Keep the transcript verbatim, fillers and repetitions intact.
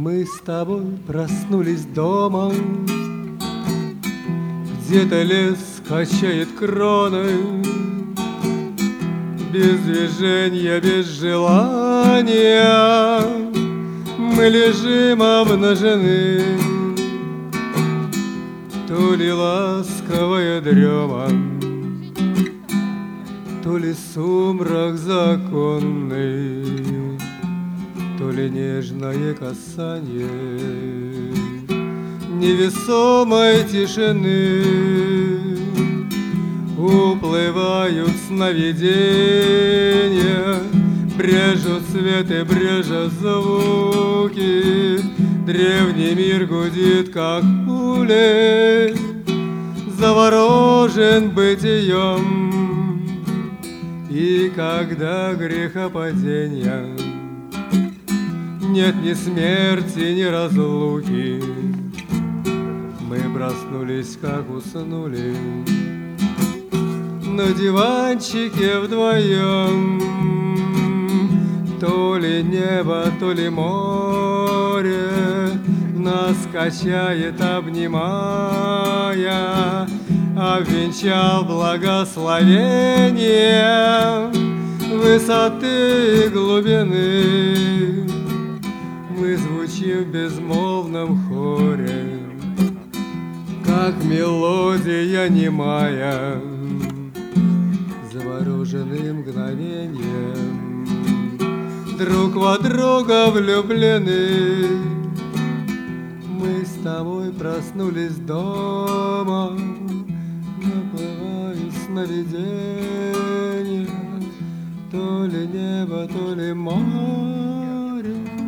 Мы с тобой проснулись дома, где-то лес качает кроны, без движения, без желания мы лежим обнажены. То ли ласковая дрема, то ли сумрак законный, то ли нежное касание невесомой тишины. Уплывают сновидения, брежут цветы, брежут звуки. Древний мир гудит, как улей, заворожен бытием. И когда грехопадения нет ни смерти, ни разлуки, мы проснулись, как уснули, на диванчике вдвоем. То ли небо, то ли море нас качает, обнимая, обвенчал благословение высоты и глубины. Мы звучим в безмолвном хоре, как мелодия немая, заворожены мгновением, друг во друга влюблены. Мы с тобой проснулись дома, наплывают сновидения, то ли небо, то ли море.